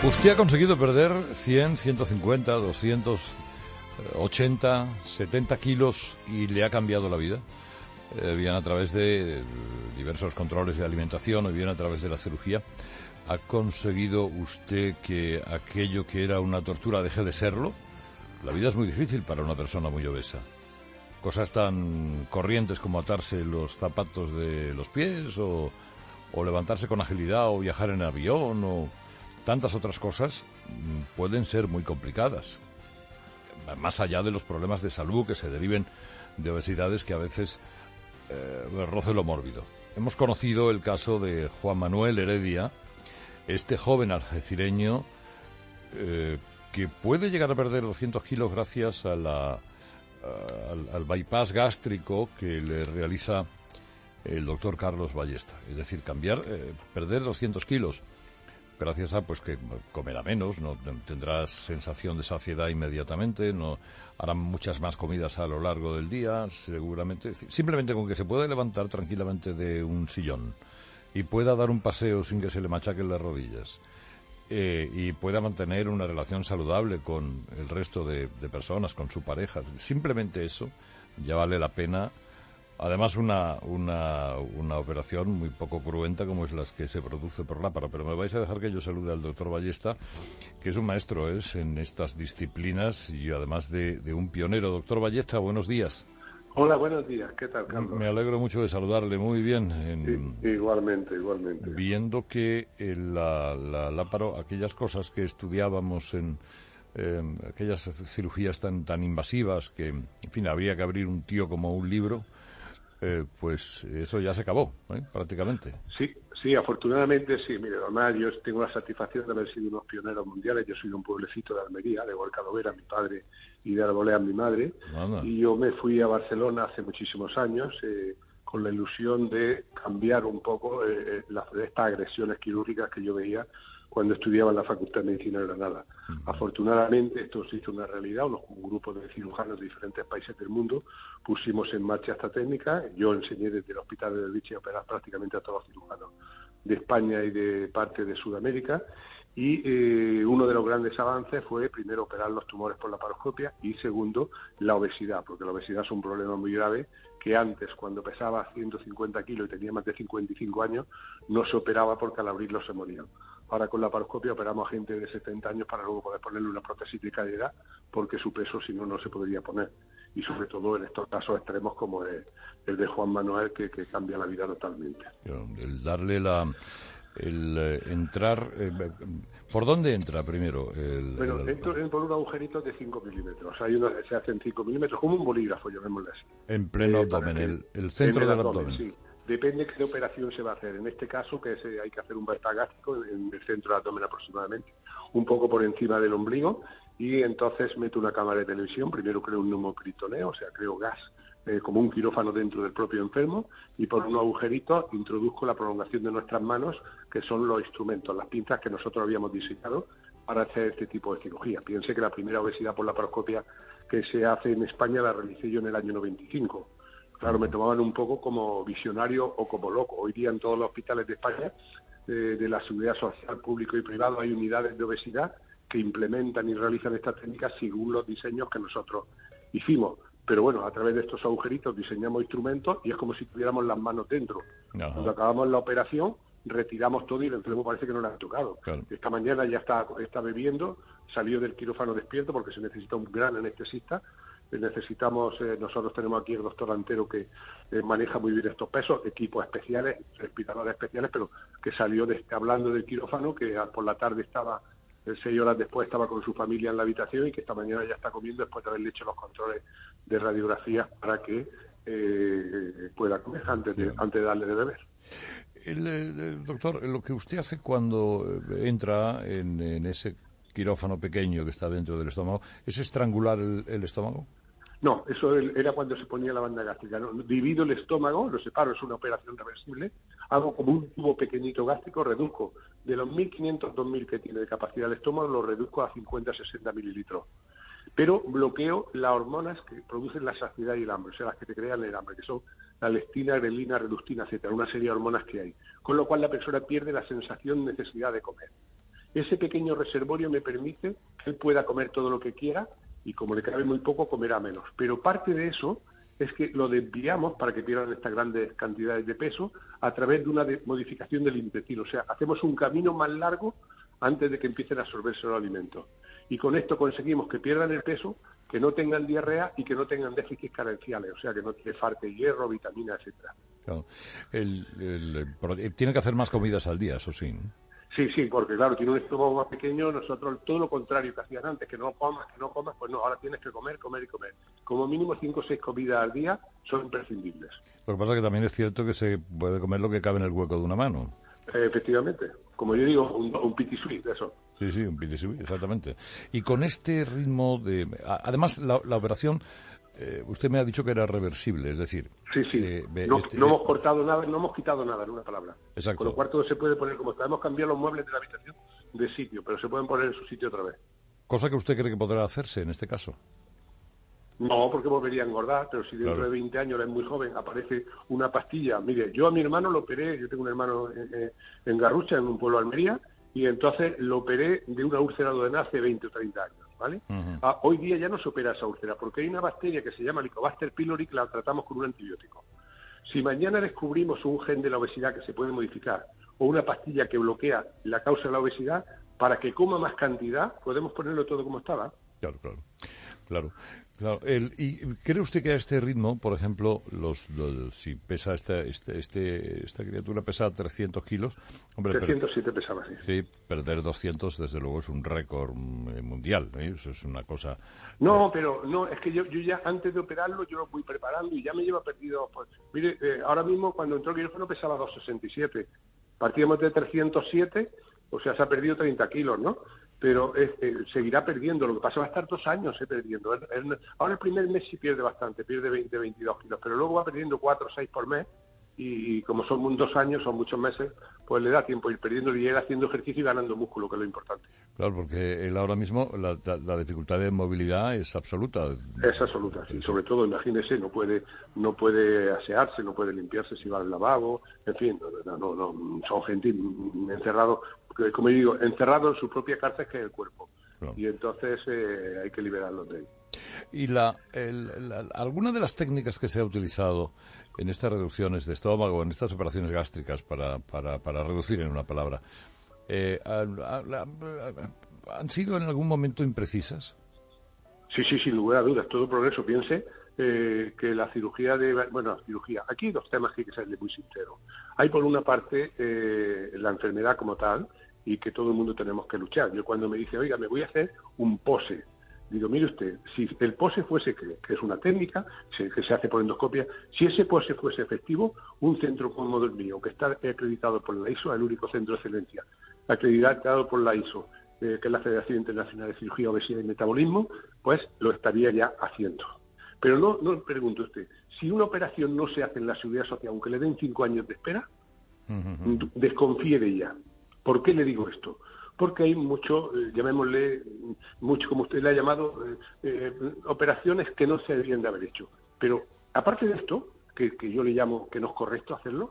Usted ha conseguido perder 100, 150, 200, 80, 70 kilos y le ha cambiado la vida. Bien a través de diversos controles de alimentación o bien a través de la cirugía. ¿Ha conseguido usted que aquello que era una tortura deje de serlo? La vida es muy difícil para una persona muy obesa. Cosas tan corrientes como atarse los zapatos de los pies o levantarse con agilidad o viajar en avión o tantas otras cosas pueden ser muy complicadas. Más allá de los problemas de salud que se deriven de obesidades que a veces roce lo mórbido. Hemos conocido el caso de Juan Manuel Heredia, este joven algecireño que puede llegar a perder 200 kilos gracias a al bypass gástrico que le realiza el doctor Carlos Ballesta. Es decir, perder 200 kilos gracias a pues que comerá menos, no tendrás sensación de saciedad inmediatamente, no harán muchas más comidas a lo largo del día, seguramente, simplemente con que se pueda levantar tranquilamente de un sillón y pueda dar un paseo sin que se le machaquen las rodillas y pueda mantener una relación saludable con el resto de personas, con su pareja, simplemente eso ya vale la pena. Además, una operación muy poco cruenta como es las que se produce por láparo. Pero me vais a dejar que yo salude al doctor Ballesta, que es un maestro en estas disciplinas y además de un pionero. Doctor Ballesta, buenos días. Hola, buenos días. ¿Qué tal, Carlos? Me alegro mucho de saludarle. Muy bien. Sí, igualmente. Viendo que la láparo, aquellas cosas que estudiábamos en aquellas cirugías tan invasivas que, en fin, habría que abrir un tío como un libro, pues eso ya se acabó, prácticamente. Sí, afortunadamente sí. Mire, además yo tengo la satisfacción de haber sido unos pioneros mundiales. Yo soy de un pueblecito de Almería, de Gorcalovera, mi padre, y de Arbolea, mi madre. Nada. Y yo me fui a Barcelona hace muchísimos años con la ilusión de cambiar un poco estas agresiones quirúrgicas que yo veía cuando estudiaba en la Facultad de Medicina de Granada. Afortunadamente esto se hizo una realidad, un grupo de cirujanos de diferentes países del mundo pusimos en marcha esta técnica. Yo enseñé desde el Hospital de Belvich a operar prácticamente a todos los cirujanos de España y de parte de Sudamérica, y uno de los grandes avances fue primero operar los tumores por laparoscopia y segundo la obesidad, porque la obesidad es un problema muy grave que antes, cuando pesaba 150 kilos y tenía más de 55 años, no se operaba porque al abrirlo se morían. Ahora con la laparoscopia operamos a gente de 70 años para luego poder ponerle una prótesis de cadera, porque su peso si no se podría poner. Y sobre todo en estos casos extremos como el de Juan Manuel, que cambia la vida totalmente. El darle entrar... ¿Por dónde entra primero? Entro por un agujerito de 5 milímetros. Hay uno que se hace en 5 milímetros, como un bolígrafo, llamémosle así. En pleno abdomen, el centro del abdomen. Sí. Depende de qué operación se va a hacer. En este caso, hay que hacer un bypass gástrico en el centro del abdomen aproximadamente, un poco por encima del ombligo, y entonces meto una cámara de televisión. Primero creo un neumoperitoneo, o sea, creo gas, como un quirófano dentro del propio enfermo, y por un agujerito introduzco la prolongación de nuestras manos, que son los instrumentos, las pinzas que nosotros habíamos diseñado para hacer este tipo de cirugía. Piense que la primera obesidad por laparoscopia que se hace en España la realicé yo en el año 95. Claro, me tomaban un poco como visionario o como loco. Hoy día en todos los hospitales de España, de la seguridad social, público y privado, hay unidades de obesidad que implementan y realizan estas técnicas según los diseños que nosotros hicimos. Pero bueno, a través de estos agujeritos diseñamos instrumentos y es como si tuviéramos las manos dentro. Ajá. Cuando acabamos la operación, retiramos todo y el enfermo parece que no le han tocado. Claro. Esta mañana ya está bebiendo, salió del quirófano despierto porque se necesita un gran anestesista. Nosotros tenemos aquí el doctor Antero que maneja muy bien estos pesos, equipos especiales, respiradores especiales, pero que salió hablando del quirófano, que por la tarde 6 horas después estaba con su familia en la habitación y que esta mañana ya está comiendo después de haberle hecho los controles de radiografía para que pueda comer antes de darle de beber. Doctor, lo que usted hace cuando entra en ese quirófano pequeño que está dentro del estómago, ¿es estrangular el estómago? No, eso era cuando se ponía la banda gástrica. ¿No? Divido el estómago, lo separo, es una operación reversible, hago como un tubo pequeñito gástrico, reduzco de los 1.500, 2.000 que tiene de capacidad el estómago, lo reduzco a 50, 60 mililitros. Pero bloqueo las hormonas que producen la saciedad y el hambre, o sea, las que te crean el hambre, que son la leptina, grelina, reductina, etcétera, una serie de hormonas que hay. Con lo cual la persona pierde la sensación de necesidad de comer. ese pequeño reservorio me permite que él pueda comer todo lo que quiera y como le cabe muy poco, comerá menos. Pero parte de eso es que lo desviamos para que pierdan estas grandes cantidades de peso a través de una modificación del intestino. O sea, hacemos un camino más largo antes de que empiecen a absorberse los alimentos. Y con esto conseguimos que pierdan el peso, que no tengan diarrea y que no tengan déficits carenciales, o sea, que no le falte hierro, vitaminas, etcétera. Claro. Tiene que hacer más comidas al día, eso sí, ¿no? Sí, porque claro, tiene un estómago más pequeño, nosotros todo lo contrario que hacían antes, que no comas, pues no, ahora tienes que comer. Como mínimo 5 o 6 comidas al día son imprescindibles. Lo que pasa es que también es cierto que se puede comer lo que cabe en el hueco de una mano. Efectivamente, como yo digo, un petit suisse, eso. Sí, un petit suisse, exactamente. Y con este ritmo de... Además, la operación, usted me ha dicho que era reversible, es decir... Sí. No hemos cortado nada, no hemos quitado nada, en una palabra. Exacto. Con lo cual todo se puede poner como está. Hemos cambiado los muebles de la habitación de sitio, pero se pueden poner en su sitio otra vez. Cosa que usted cree que podrá hacerse en este caso. No, porque volvería a engordar, pero si dentro de 20 años, él es muy joven, aparece una pastilla. Mire, yo a mi hermano lo operé, yo tengo un hermano en Garrucha, en un pueblo de Almería, y entonces lo operé de una úlcera duodenal hace 20 o 30 años, ¿vale? Uh-huh. Hoy día ya no se opera esa úlcera, porque hay una bacteria que se llama Helicobacter pylori que la tratamos con un antibiótico. Si mañana descubrimos un gen de la obesidad que se puede modificar, o una pastilla que bloquea la causa de la obesidad, para que coma más cantidad, podemos ponerlo todo como estaba. Claro. ¿Y cree usted que a este ritmo, por ejemplo, si pesa esta criatura pesa 300 kilos... Hombre, 307 pesaba, sí. Sí, perder 200 desde luego es un récord mundial, ¿eh? Eso es una cosa... No, pero no, es que yo ya antes de operarlo yo lo fui preparando y ya me lleva perdido... Pues, mire, ahora mismo cuando entró el quirófano pesaba 267, partíamos de 307, o sea, se ha perdido 30 kilos, ¿no? Pero seguirá perdiendo, lo que pasa va a estar 2 años perdiendo. Ahora el primer mes sí pierde bastante, pierde 20, 22 kilos, pero luego va perdiendo 4 o 6 por mes y como son 2 años, son muchos meses, pues le da tiempo ir perdiendo y ir haciendo ejercicio y ganando músculo, que es lo importante. Claro, porque él ahora mismo la dificultad de movilidad es absoluta. Es absoluta, sí. Sobre todo, imagínese, no puede asearse, no puede limpiarse si va al lavabo, en fin, no son gente encerrados, como digo, encerrado en su propia cárcel que es el cuerpo. Claro. Y entonces hay que liberarlos de ahí. Y alguna de las técnicas que se ha utilizado en estas reducciones de estómago, en estas operaciones gástricas, para reducir en una palabra, ¿han sido en algún momento imprecisas? Sí, sin lugar a dudas, todo progreso. Piense que la cirugía aquí hay 2 temas que hay que serle muy sincero. Hay por una parte la enfermedad como tal y que todo el mundo tenemos que luchar. Yo cuando me dice, oiga, me voy a hacer un POSE, digo, mire usted, si el POSE fuese, que es una técnica que se hace por endoscopia, si ese POSE fuese efectivo, un centro como el mío, que está acreditado por la ISO, el único centro de excelencia, acreditado por la ISO, que es la Federación Internacional de Cirugía, Obesidad y Metabolismo, pues lo estaría ya haciendo. Pero no pregunte usted, si una operación no se hace en la Seguridad Social, aunque le den 5 años de espera, desconfíe de ella. ¿Por qué le digo esto? Porque hay mucho, llamémosle, como usted le ha llamado, operaciones que no se deberían de haber hecho. Pero aparte de esto, que yo le llamo que no es correcto hacerlo,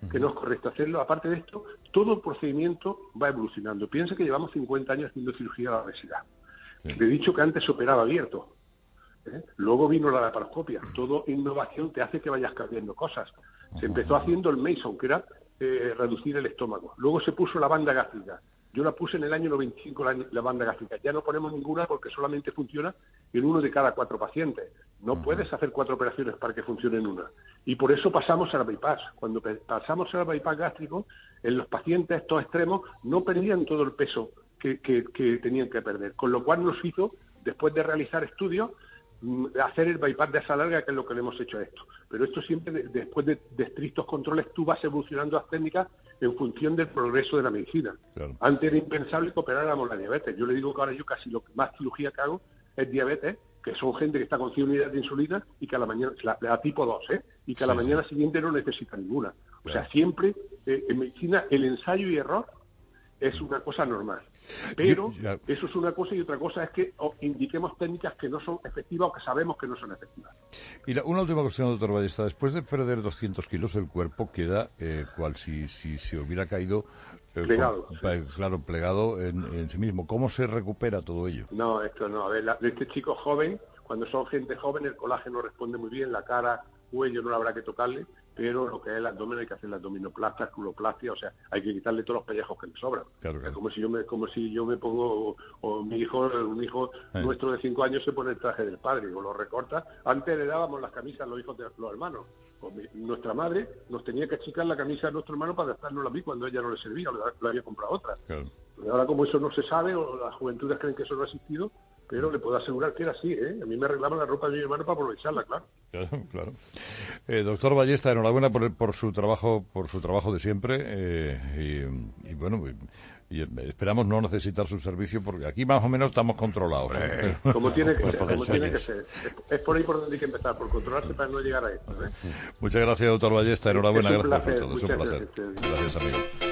aparte de esto, todo el procedimiento va evolucionando. Piensa que llevamos 50 años haciendo cirugía de la obesidad. Sí. Le he dicho que antes se operaba abierto. Luego vino la laparoscopia. Todo innovación te hace que vayas cambiando cosas. Se empezó haciendo el Mason, que era reducir el estómago. Luego se puso la banda gástrica. Yo la puse en el año 95, la banda gástrica. Ya no ponemos ninguna porque solamente funciona en 1 de cada 4 pacientes. No puedes hacer 4 operaciones para que funcione en una. Y por eso pasamos al bypass. Cuando pasamos al bypass gástrico, en los pacientes estos extremos no perdían todo el peso que tenían que perder. Con lo cual nos hizo, después de realizar estudios, hacer el bypass de asa larga, que es lo que le hemos hecho a esto. Pero esto siempre, después de estrictos controles, tú vas evolucionando las técnicas en función del progreso de la medicina. Claro. Antes era impensable que operáramos la diabetes. Yo le digo que ahora yo casi lo que más cirugía que hago es diabetes, que son gente que está con 100 unidades de insulina y que a la mañana, la tipo 2, y que a la mañana siguiente no necesita ninguna. O sea, siempre en medicina el ensayo y error es una cosa normal. Pero eso es una cosa, y otra cosa es que indiquemos técnicas que no son efectivas o que sabemos que no son efectivas. Y una última cuestión, doctor Ballesta. Después de perder 200 kilos, el cuerpo queda cual si se hubiera caído... plegado. Claro, plegado en sí mismo. ¿Cómo se recupera todo ello? No, esto no. A ver, este chico joven, cuando son gente joven, el colágeno responde muy bien, la cara, cuello no habrá que tocarle, pero lo que es el abdomen hay que hacer la abdominoplastia, culoplastia, o sea, hay que quitarle todos los pellejos que le sobran. Claro. Es como si yo me pongo, o un hijo nuestro de 5 años se pone el traje del padre, o lo recorta. Antes le dábamos las camisas a los hijos de los hermanos. Nuestra madre nos tenía que achicar la camisa a nuestro hermano para adaptarnos a mí cuando ella no le servía, le había comprado otra. Claro. Ahora, como eso no se sabe, o las juventudes creen que eso no ha existido, pero le puedo asegurar que era así, ¿eh? A mí me arreglaban la ropa de mi hermano para aprovecharla, claro. Claro. Doctor Ballesta, enhorabuena por su trabajo de siempre, y bueno, y esperamos no necesitar su servicio, porque aquí más o menos estamos controlados. Como tiene que ser. Es por ahí por donde hay que empezar, por controlarse para no llegar a esto, ¿eh? Muchas gracias, doctor Ballesta, enhorabuena, gracias por todo, es un placer. Gracias, amigo.